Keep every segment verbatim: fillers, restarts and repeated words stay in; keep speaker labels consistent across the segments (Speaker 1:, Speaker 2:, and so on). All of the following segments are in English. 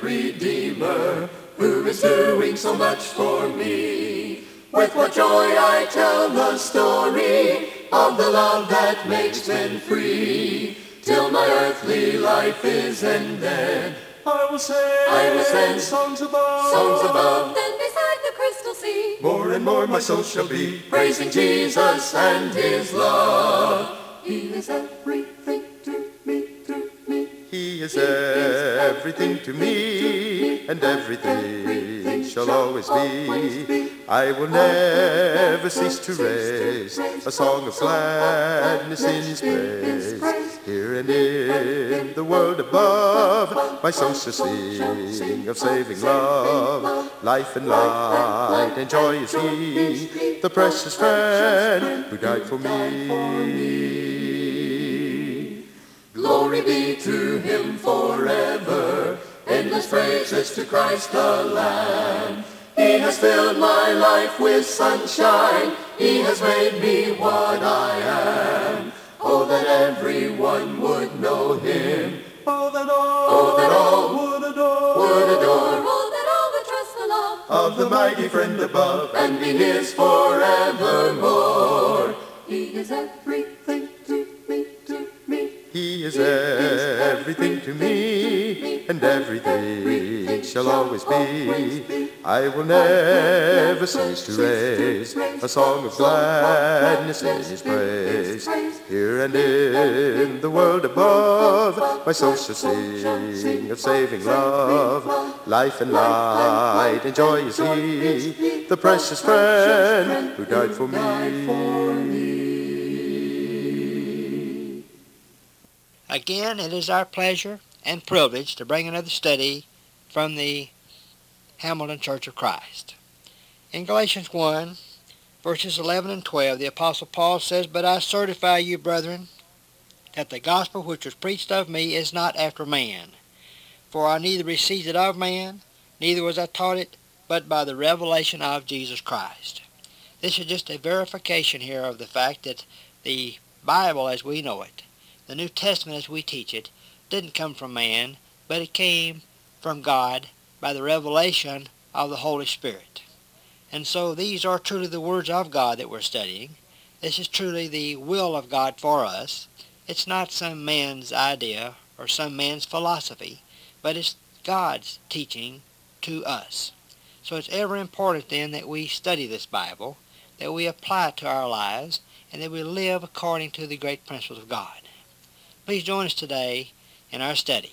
Speaker 1: Redeemer, who is doing so much for me. With what joy I tell the story of the love that makes men free. Till my earthly life is ended,
Speaker 2: I will sing,
Speaker 1: I will sing
Speaker 2: songs above,
Speaker 1: songs above.
Speaker 3: Then beside the crystal sea,
Speaker 1: More and more my soul shall be praising Jesus and his love. He is everything to me, to me.
Speaker 4: He is everything to me, and everything shall always be. I will never cease to raise a song of gladness in his praise. Here and in the world above, my soul shall sing of saving love. Life and light and joy is he, the precious friend who died for me.
Speaker 1: Glory be to him forever, endless praises to Christ the Lamb. He has filled my life with sunshine, he has made me what I am. Oh, that everyone would know him.
Speaker 2: Oh, that all,
Speaker 1: Oh, that all
Speaker 2: would adore,
Speaker 1: would adore
Speaker 3: oh, that all would trust the love
Speaker 1: of the mighty friend above and be his forevermore. He is everything to me, to me.
Speaker 4: He is everything to me, and everything shall always be. I will never cease to raise a song of gladness in his praise. Here and in the world above, my soul shall sing of saving love. Life and light and joy is he, the precious friend who died for me.
Speaker 5: Again, it is our pleasure and privilege to bring another study from the Hamilton Church of Christ. In Galatians one, verses eleven and twelve, the Apostle Paul says, But I certify you, brethren, that the gospel which was preached of me is not after man. For I neither received it of man, neither was I taught it, but by the revelation of Jesus Christ. This is just a verification here of the fact that the Bible as we know it, the New Testament as we teach it, didn't come from man, but it came from God by the revelation of the Holy Spirit. And so these are truly the words of God that we're studying. This is truly the will of God for us. It's not some man's idea or some man's philosophy, but it's God's teaching to us. So it's ever important then that we study this Bible, that we apply it to our lives, and that we live according to the great principles of God. Please join us today in our study.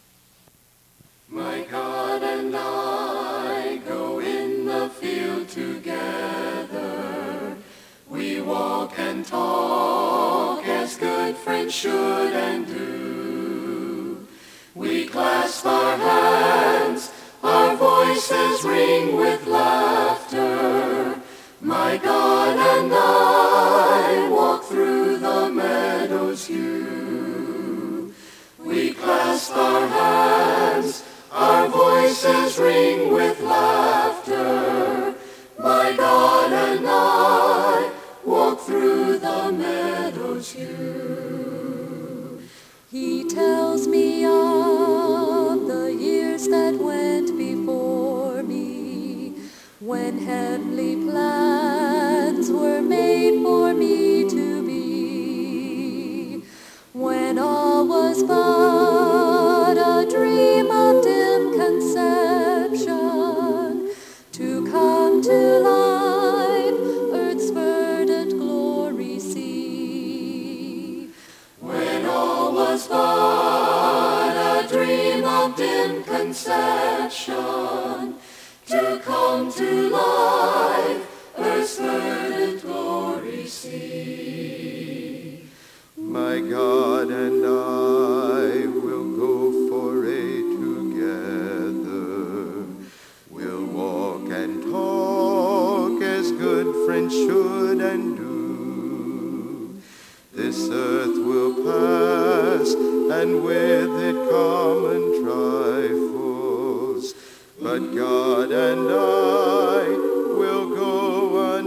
Speaker 1: My God and I go in the field together. We walk and talk as good friends should and do. We clasp our hands, our voices ring with laughter. My God and I walk through the meadows hue. We clasp our hands, our voices ring with laughter. My God and I walk through the meadows hue.
Speaker 3: He tells me of the years that went before me, when heavenly plans were made for me to be, when all was but a dream of dim conception, to come to life, earth's verdant glory see.
Speaker 1: When all was but a dream of dim conception, to come to life, earth's verdant glory see.
Speaker 4: My God and I will go foray together. We'll walk and talk as good friends should and do. This earth will pass, and with it common trifles. But God and I will go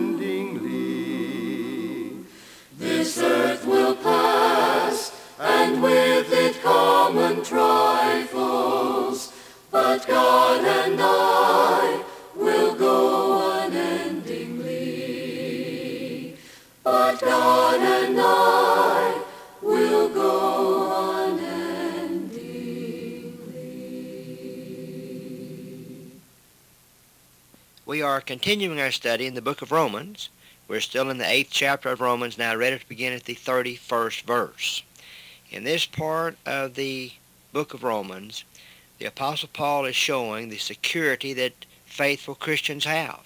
Speaker 4: unendingly.
Speaker 1: This earth will pass, and with it common trifles. But Son and I will go unendingly.
Speaker 5: We are continuing our study in the book of Romans. We're still in the eighth chapter of Romans now, ready to begin at the thirty-first verse. In this part of the book of Romans, the Apostle Paul is showing the security that faithful Christians have.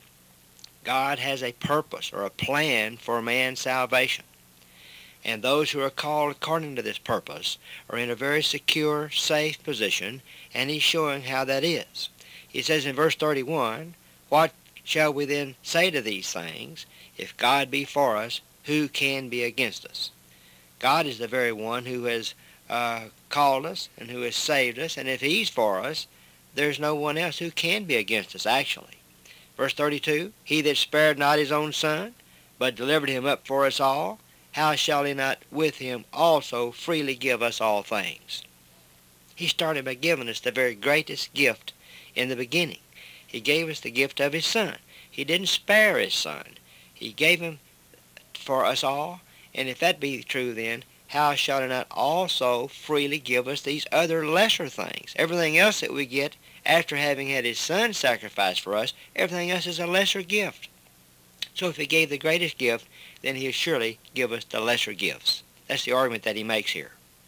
Speaker 5: God has a purpose or a plan for man's salvation, and those who are called according to this purpose are in a very secure, safe position, and he's showing how that is. He says in verse thirty-one, "What shall we then say to these things? If God be for us, who can be against us?" God is the very one who has uh, called us and who has saved us, and if he's for us, there's no one else who can be against us, actually. Verse thirty-two, "He that spared not his own son, but delivered him up for us all, how shall he not with him also freely give us all things?" He started by giving us the very greatest gift in the beginning. He gave us the gift of his Son. He didn't spare his Son. He gave him for us all, and if that be true, then how shall he not also freely give us these other lesser things? Everything else that we get after having had his Son sacrificed for us, everything else is a lesser gift. So if he gave the greatest gift, then he'll surely give us the lesser gifts. That's the argument that he makes here.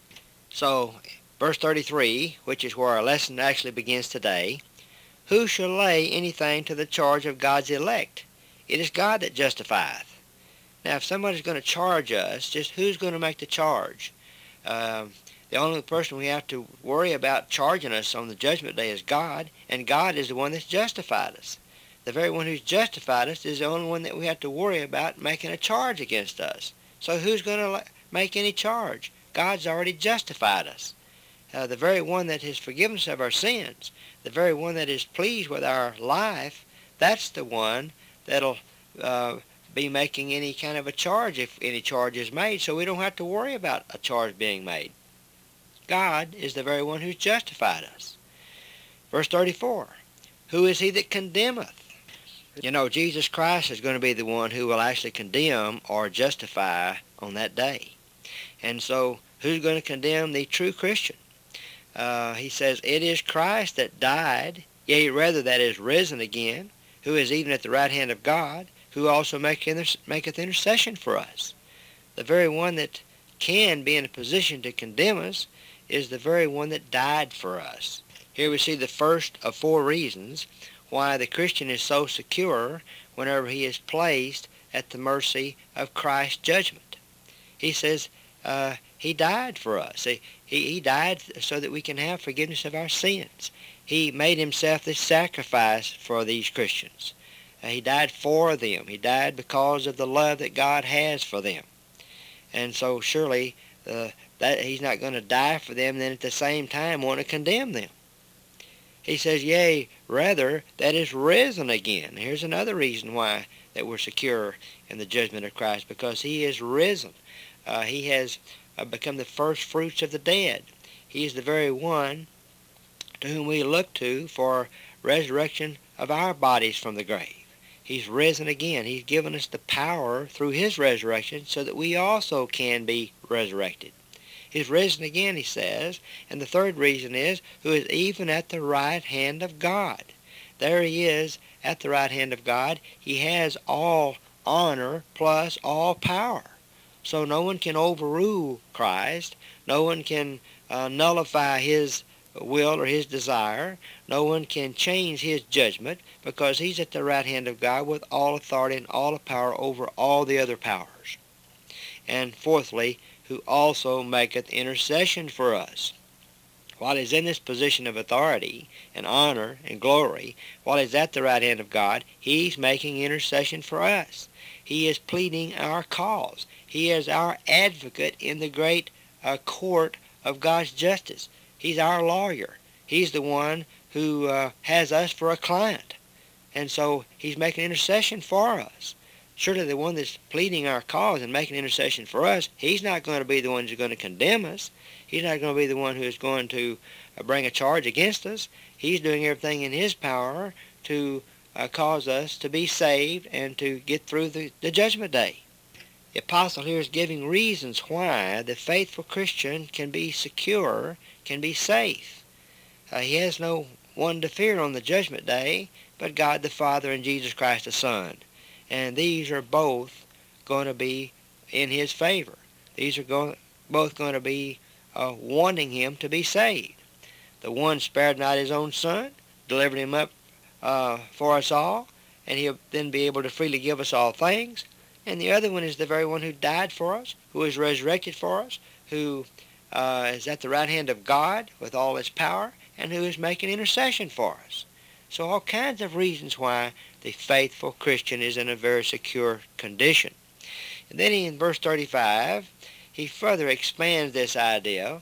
Speaker 5: So, verse thirty-three, which is where our lesson actually begins today, "Who shall lay anything to the charge of God's elect? It is God that justifieth." Now, if somebody's going to charge us, just who's going to make the charge? Uh, the only person we have to worry about charging us on the judgment day is God, and God is the one that's justified us. The very one who's justified us is the only one that we have to worry about making a charge against us. So who's going to make any charge? God's already justified us. Uh, the very one that has forgiven us of our sins, the very one that is pleased with our life, that's the one that'll uh, be making any kind of a charge if any charge is made, so we don't have to worry about a charge being made. God is the very one who's justified us. Verse thirty-four, "Who is he that condemneth?" You know, Jesus Christ is going to be the one who will actually condemn or justify on that day. And so, who's going to condemn the true Christian? Uh, he says, "It is Christ that died, yea, rather that is risen again, who is even at the right hand of God, who also maketh intercession for us." The very one that can be in a position to condemn us is the very one that died for us. Here we see the first of four reasons why the Christian is so secure whenever he is placed at the mercy of Christ's judgment. He says uh, he died for us. He, he, he died so that we can have forgiveness of our sins. He made himself the sacrifice for these Christians. Uh, he died for them. He died because of the love that God has for them. And so surely uh, that he's not going to die for them and then at the same time want to condemn them. He says, "Yea, rather that is risen again." Here's another reason why that we're secure in the judgment of Christ, because he is risen. Uh, he has uh, become the first fruits of the dead. He is the very one to whom we look to for resurrection of our bodies from the grave. He's risen again. He's given us the power through his resurrection so that we also can be resurrected. He's risen again, he says, and the third reason is, who is even at the right hand of God. There he is at the right hand of God. He has all honor plus all power. So no one can overrule Christ. No one can uh, nullify his will or his desire. No one can change his judgment, because he's at the right hand of God with all authority and all the power over all the other powers. And fourthly, who also maketh intercession for us. While he's in this position of authority and honor and glory, while he's at the right hand of God, he's making intercession for us. He is pleading our cause. He is our advocate in the great uh, court of God's justice. He's our lawyer. He's the one who uh, has us for a client. And so he's making intercession for us. Surely the one that's pleading our cause and making intercession for us, he's not going to be the one who's going to condemn us. He's not going to be the one who's going to uh, bring a charge against us. He's doing everything in his power to uh, cause us to be saved and to get through the, the judgment day. The apostle here is giving reasons why the faithful Christian can be secure, can be safe. Uh, he has no one to fear on the judgment day but God the Father and Jesus Christ the Son. And these are both going to be in his favor. These are going, both going to be uh, wanting him to be saved. The one spared not his own Son, delivered him up uh, for us all, and he'll then be able to freely give us all things. And the other one is the very one who died for us, who is resurrected for us, who uh, is at the right hand of God with all his power, and who is making intercession for us. So all kinds of reasons why the faithful Christian is in a very secure condition. And then in verse thirty-five, he further expands this idea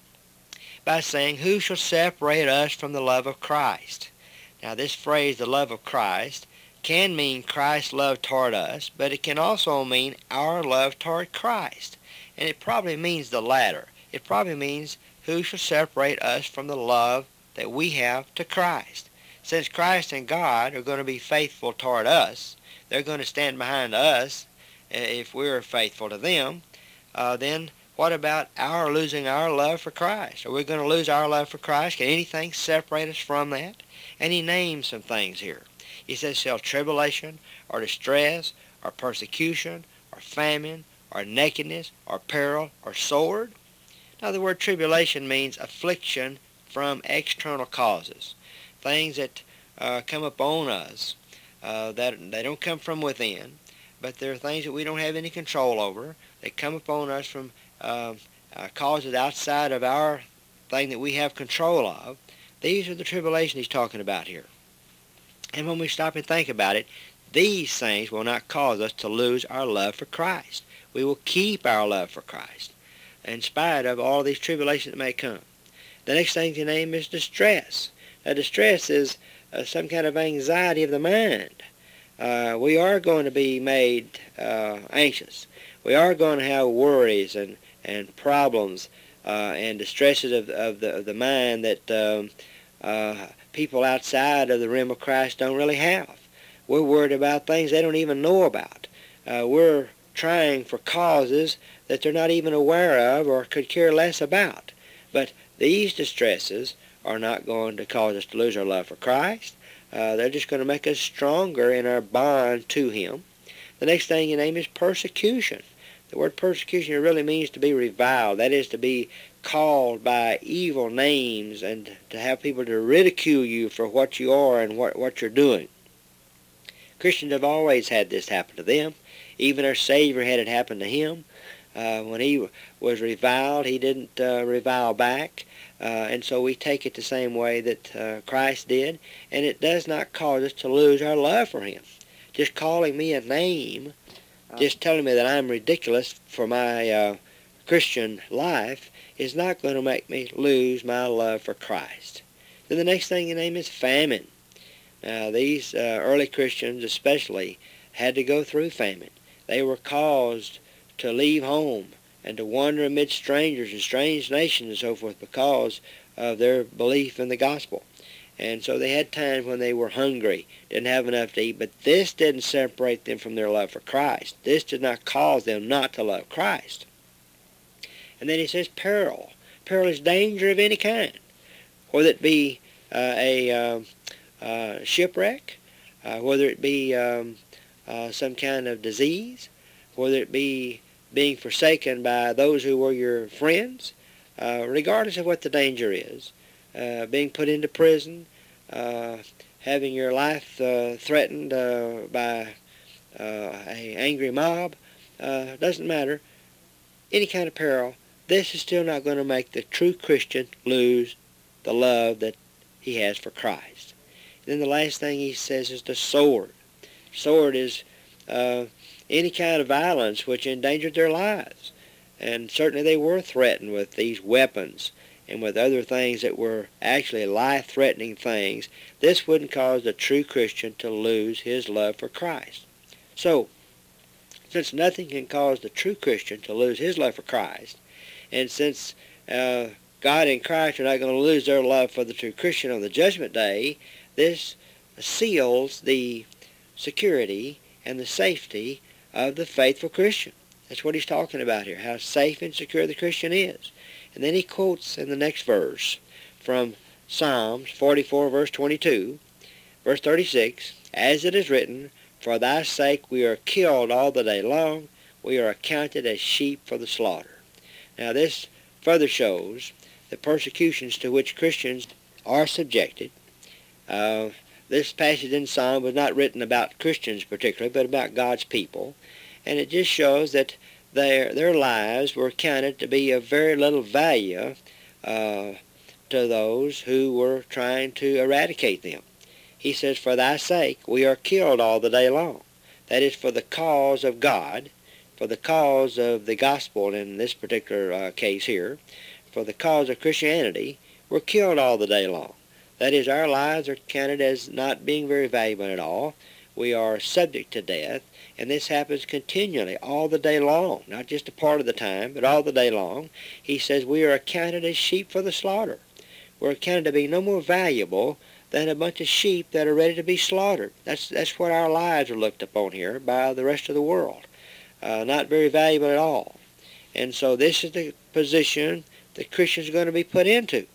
Speaker 5: by saying, who shall separate us from the love of Christ? Now this phrase, the love of Christ, can mean Christ's love toward us, but it can also mean our love toward Christ. And it probably means the latter. It probably means who shall separate us from the love that we have to Christ. Since Christ and God are going to be faithful toward us, they're going to stand behind us if we're faithful to them, uh, then what about our losing our love for Christ? Are we going to lose our love for Christ? Can anything separate us from that? And he names some things here. He says, shall tribulation, or distress, or persecution, or famine, or nakedness, or peril, or sword? Now the word tribulation means affliction from external causes, things that uh, come upon us uh, that they don't come from within, but they're things that we don't have any control over. They come upon us from uh, uh, causes outside of our thing that we have control of. These are the tribulation he's talking about here. And when we stop and think about it, these things will not cause us to lose our love for Christ. We will keep our love for Christ in spite of all these tribulations that may come. The next thing to name is distress. Now, distress is uh, some kind of anxiety of the mind. Uh, we are going to be made uh, anxious. We are going to have worries and, and problems uh, and distresses of, of, the, of the mind that um, uh, people outside of the realm of Christ don't really have. We're worried about things they don't even know about. Uh, we're trying for causes that they're not even aware of or could care less about. But these distresses are not going to cause us to lose our love for Christ. Uh, they're just going to make us stronger in our bond to him. The next thing you name is persecution. The word persecution really means to be reviled. That is, to be called by evil names and to have people to ridicule you for what you are and what, what you're doing. Christians have always had this happen to them. Even our Savior had it happen to him. Uh, when he was reviled, he didn't uh, revile back. Uh, and so we take it the same way that uh, Christ did. And it does not cause us to lose our love for him. Just calling me a name, just telling me that I'm ridiculous for my uh, Christian life is not going to make me lose my love for Christ. Then the next thing you name is famine. Now, these uh, early Christians especially had to go through famine. They were caused to leave home and to wander amid strangers and strange nations and so forth because of their belief in the gospel. And so they had times when they were hungry, didn't have enough to eat, but this didn't separate them from their love for Christ. This did not cause them not to love Christ. And then he says peril. Peril is danger of any kind, whether it be uh, a uh, uh, shipwreck, uh, whether it be um, uh, some kind of disease, whether it be being forsaken by those who were your friends, uh, regardless of what the danger is, uh, being put into prison, uh, having your life uh, threatened uh, by uh, an angry mob, uh, doesn't matter, any kind of peril, this is still not going to make the true Christian lose the love that he has for Christ. Then the last thing he says is the sword. Sword is uh, any kind of violence which endangered their lives. And certainly they were threatened with these weapons and with other things that were actually life-threatening things. This wouldn't cause the true Christian to lose his love for Christ. So, since nothing can cause the true Christian to lose his love for Christ, and since uh, God and Christ are not going to lose their love for the true Christian on the judgment day, this seals the security and the safety of the faithful Christian. That's what he's talking about here, how safe and secure the Christian is. And then he quotes in the next verse from Psalms forty-four, verse twenty-two, verse thirty-six, "As it is written, for thy sake we are killed all the day long, we are accounted as sheep for the slaughter." Now this further shows the persecutions to which Christians are subjected. Uh, this passage in Psalm was not written about Christians particularly, but about God's people. And it just shows that their, their lives were counted to be of very little value uh, to those who were trying to eradicate them. He says, "For thy sake we are killed all the day long." That is for the cause of God, for the cause of the gospel in this particular uh, case here, for the cause of Christianity, we're killed all the day long. That is, our lives are counted as not being very valuable at all. We are subject to death, and this happens continually, all the day long, not just a part of the time, but all the day long. He says we are accounted as sheep for the slaughter. We're accounted to be no more valuable than a bunch of sheep that are ready to be slaughtered. That's, that's what our lives are looked upon here by the rest of the world. Uh, not very valuable at all. And so this is the position that Christians are going to be put into,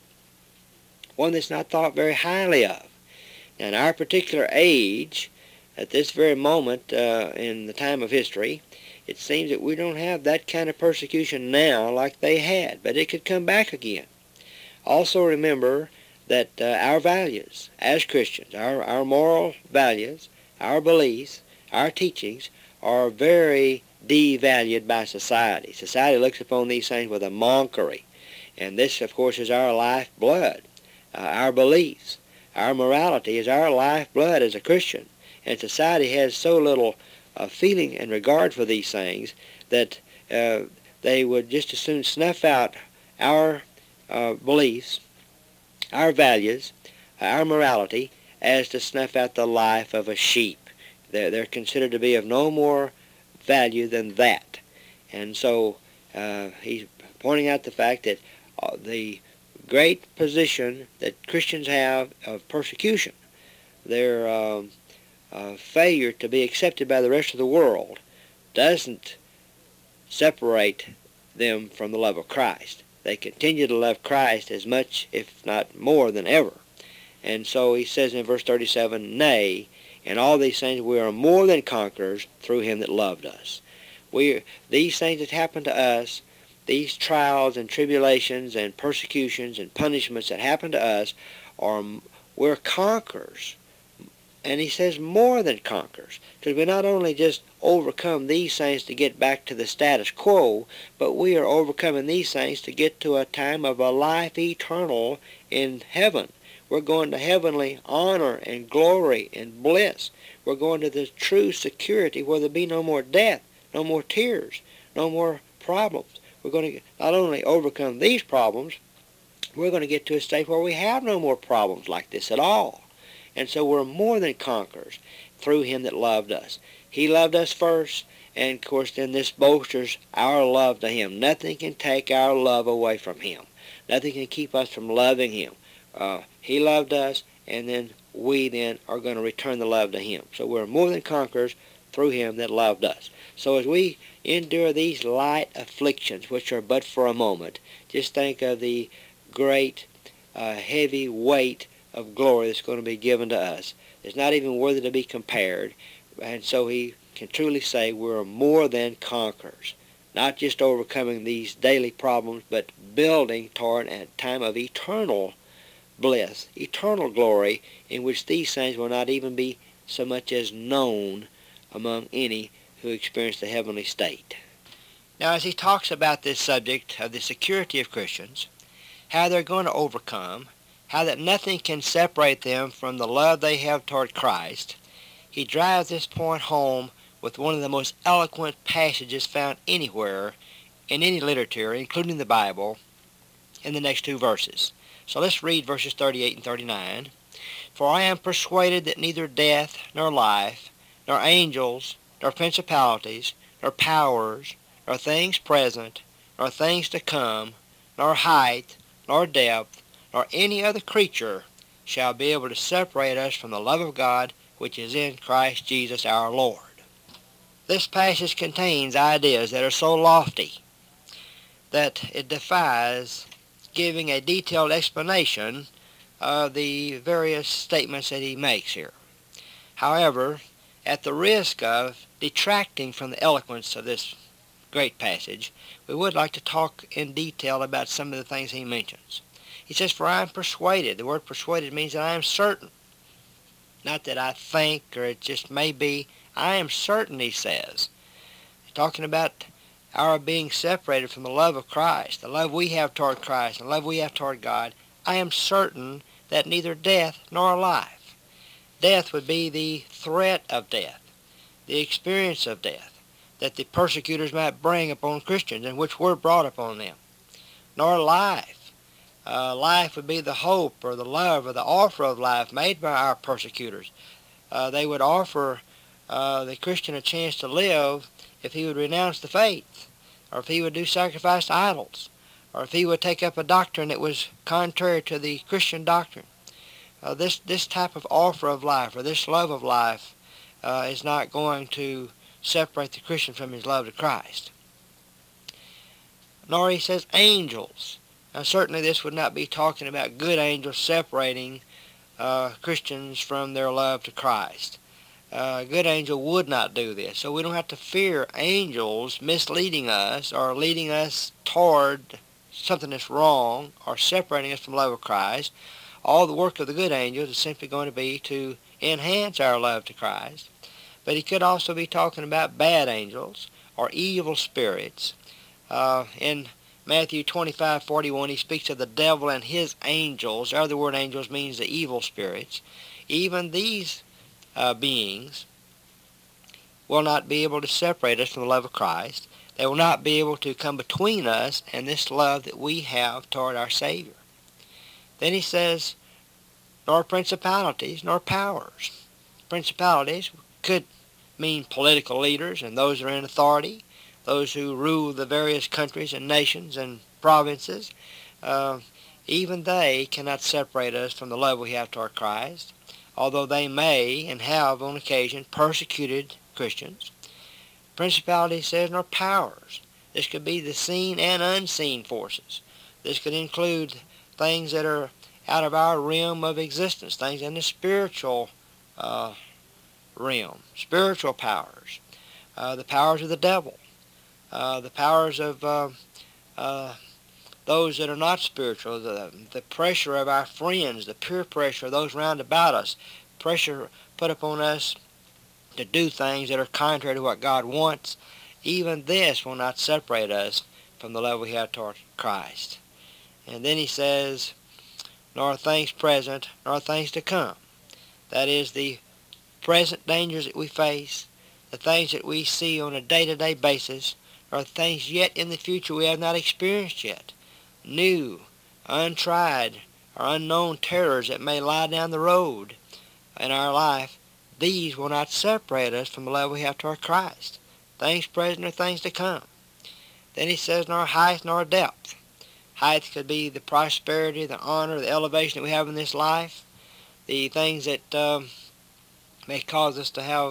Speaker 5: one that's not thought very highly of. Now, in our particular age, at this very moment uh, in the time of history, it seems that we don't have that kind of persecution now like they had, but it could come back again. Also remember that uh, our values as Christians, our, our moral values, our beliefs, our teachings are very devalued by society. Society looks upon these things with a mockery. And this, of course, is our lifeblood. Uh, our beliefs, our morality is our lifeblood as a Christian. And society has so little uh, feeling and regard for these things that uh, they would just as soon snuff out our uh, beliefs, our values, our morality, as to snuff out the life of a sheep. They're, they're considered to be of no more value than that. And so uh, he's pointing out the fact that uh, the great position that Christians have of persecution, their um, uh, failure to be accepted by the rest of the world, doesn't separate them from the love of Christ. They continue to love Christ as much, if not more, than ever. And so he says in verse thirty-seven, "Nay, in all these things we are more than conquerors through him that loved us." We, these things that happen to us, these trials and tribulations and persecutions and punishments that happen to us, are we're conquerors. And he says more than conquerors, because we not only just overcome these things to get back to the status quo, but we are overcoming these things to get to a time of a life eternal in heaven. We're going to heavenly honor and glory and bliss. We're going to the true security where there be no more death, no more tears, no more problems. We're going to not only overcome these problems, we're going to get to a state where we have no more problems like this at all. And so we're more than conquerors through him that loved us. He loved us first, and of course then this bolsters our love to him. Nothing can take our love away from him. Nothing can keep us from loving him. Uh, he loved us, and then we then are going to return the love to him. So we're more than conquerors through him that loved us. So as we endure these light afflictions, which are but for a moment, just think of the great, uh, heavy weight of glory that's going to be given to us. It's not even worthy to be compared. And so he can truly say we're more than conquerors. Not just overcoming these daily problems, but building toward a time of eternal bliss, eternal glory, in which these things will not even be so much as known among any who experience the heavenly state. Now, as he talks about this subject of the security of Christians, how they're going to overcome, how that nothing can separate them from the love they have toward Christ, he drives this point home with one of the most eloquent passages found anywhere in any literature, including the Bible, in the next two verses. So let's read verses thirty-eight and thirty-nine. "For I am persuaded that neither death, nor life, nor angels, nor principalities, nor powers, nor things present, nor things to come, nor height, nor depth, nor any other creature shall be able to separate us from the love of God which is in Christ Jesus our Lord." This passage contains ideas that are so lofty that it defies giving a detailed explanation of the various statements that he makes here. However, at the risk of detracting from the eloquence of this great passage, we would like to talk in detail about some of the things he mentions. He says, for I am persuaded. The word persuaded means that I am certain. Not that I think or it just may be. I am certain, he says. He's talking about our being separated from the love of Christ, the love we have toward Christ, the love we have toward God. I am certain that neither death nor life. Death would be the threat of death, the experience of death, that the persecutors might bring upon Christians and which were brought upon them. Nor life. Uh, life would be the hope or the love or the offer of life made by our persecutors. Uh, they would offer uh, the Christian a chance to live if he would renounce the faith, or if he would do sacrifice to idols, or if he would take up a doctrine that was contrary to the Christian doctrine. Uh, this, this type of offer of life, or this love of life, uh, is not going to separate the Christian from his love to Christ. Nor, he says, angels. Now, certainly this would not be talking about good angels separating uh, Christians from their love to Christ. Uh, a good angel would not do this. So we don't have to fear angels misleading us or leading us toward something that's wrong or separating us from the love of Christ. All the work of the good angels is simply going to be to enhance our love to Christ. But he could also be talking about bad angels or evil spirits. Uh, in Matthew twenty-five forty-one, he speaks of the devil and his angels. The other word angels means the evil spirits. Even these uh, beings will not be able to separate us from the love of Christ. They will not be able to come between us and this love that we have toward our Savior. Then he says, nor principalities, nor powers. Principalities could mean political leaders and those that are in authority, those who rule the various countries and nations and provinces. Uh, even they cannot separate us from the love we have toward Christ, although they may and have on occasion persecuted Christians. Principalities says, nor powers. This could be the seen and unseen forces. This could include things that are out of our realm of existence, things in the spiritual uh, realm, spiritual powers, uh, the powers of the devil, uh, the powers of uh, uh, those that are not spiritual, the, the pressure of our friends, the peer pressure of those round about us, pressure put upon us to do things that are contrary to what God wants. Even this will not separate us from the love we have toward Christ. And then he says, nor things present, nor things to come. That is, the present dangers that we face, the things that we see on a day-to-day basis, nor things yet in the future we have not experienced yet. New, untried, or unknown terrors that may lie down the road in our life, these will not separate us from the love we have toward Christ. Things present or things to come. Then he says, nor height nor depth. Height could be the prosperity, the honor, the elevation that we have in this life, the things that um, may cause us to have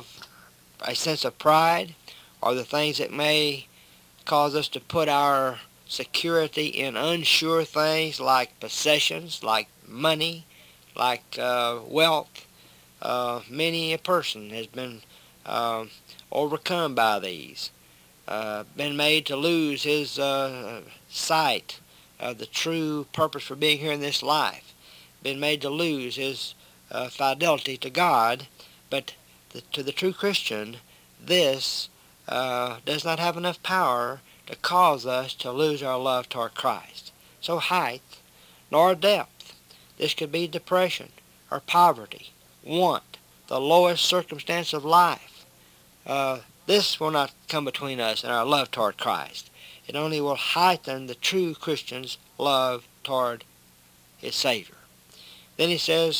Speaker 5: a sense of pride, or the things that may cause us to put our security in unsure things like possessions, like money, like uh, wealth. Uh, many a person has been uh, overcome by these, uh, been made to lose his uh, sight of the true purpose for being here in this life, been made to lose his uh, fidelity to God. But the, to the true Christian, this uh, does not have enough power to cause us to lose our love toward Christ. So height, nor depth. This could be depression or poverty, want, the lowest circumstance of life. Uh, this will not come between us and our love toward Christ. It only will heighten the true Christian's love toward his Savior. Then he says,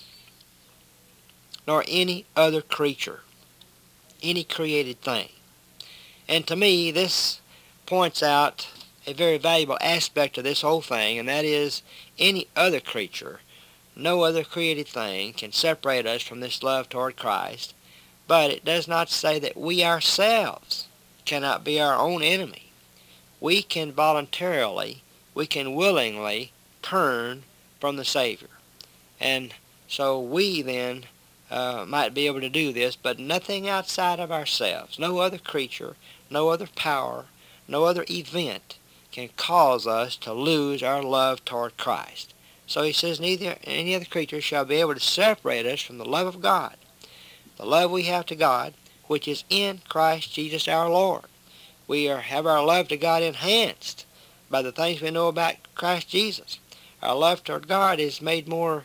Speaker 5: nor any other creature, any created thing. And to me, this points out a very valuable aspect of this whole thing, and that is any other creature, no other created thing can separate us from this love toward Christ. But it does not say that we ourselves cannot be our own enemy. We can voluntarily, we can willingly turn from the Savior. And so we then uh, might be able to do this, but nothing outside of ourselves, no other creature, no other power, no other event can cause us to lose our love toward Christ. So he says, neither any other creature shall be able to separate us from the love of God, the love we have to God, which is in Christ Jesus our Lord. We are, have our love to God enhanced by the things we know about Christ Jesus. Our love toward God is made more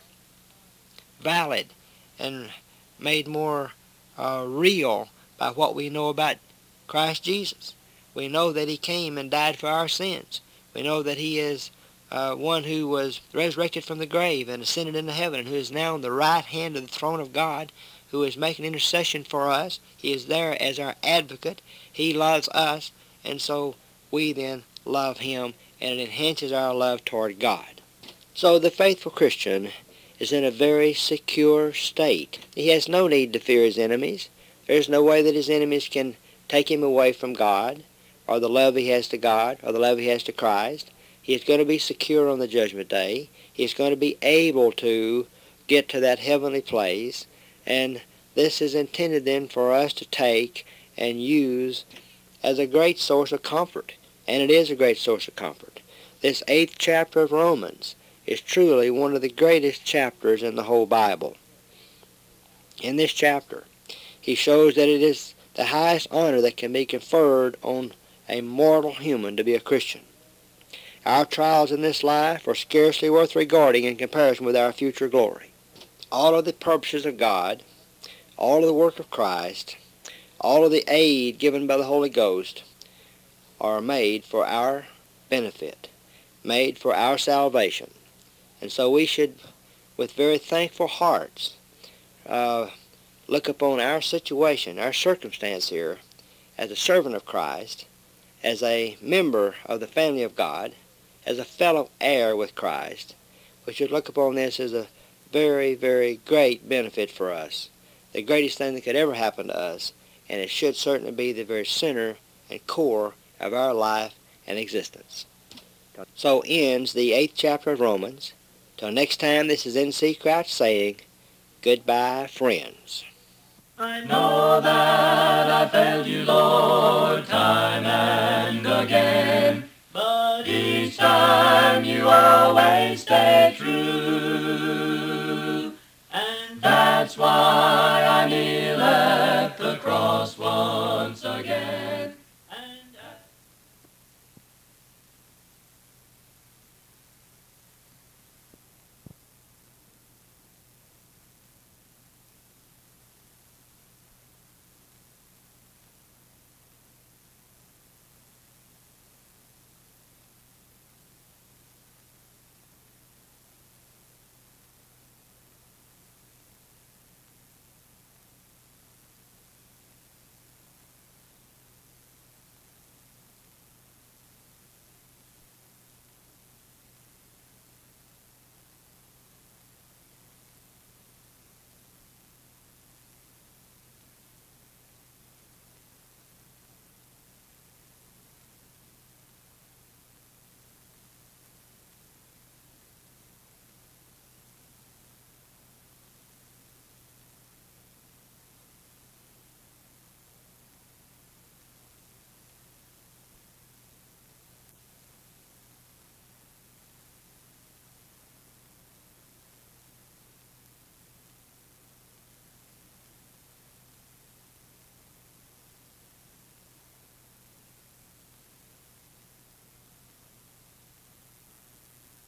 Speaker 5: valid and made more uh, real by what we know about Christ Jesus. We know that he came and died for our sins. We know that he is uh, one who was resurrected from the grave and ascended into heaven, and who is now on the right hand of the throne of God, who is making intercession for us. He is there as our advocate. He loves us, and so we then love him, and it enhances our love toward God. So the faithful Christian is in a very secure state. He has no need to fear his enemies. There's no way that his enemies can take him away from God, or the love he has to God, or the love he has to Christ. He is going to be secure on the judgment day. He is going to be able to get to that heavenly place, and this is intended then for us to take and use as a great source of comfort, and it is a great source of comfort. This eighth chapter of Romans is truly one of the greatest chapters in the whole Bible. In this chapter, he shows that it is the highest honor that can be conferred on a mortal human to be a Christian. Our trials in this life are scarcely worth regarding in comparison with our future glory. All of the purposes of God, all of the work of Christ, all of the aid given by the Holy Ghost are made for our benefit, made for our salvation. And so we should, with very thankful hearts, uh, look upon our situation, our circumstance here, as a servant of Christ, as a member of the family of God, as a fellow heir with Christ. We should look upon this as a very, very great benefit for us, the greatest thing that could ever happen to us, and it should certainly be the very center and core of our life and existence. So ends the eighth chapter of Romans. Till next time, this is N C Crouch saying, goodbye, friends.
Speaker 1: I know that I failed you, Lord, time and again, but each time you always stay true, and that's why I kneel at the cross once again.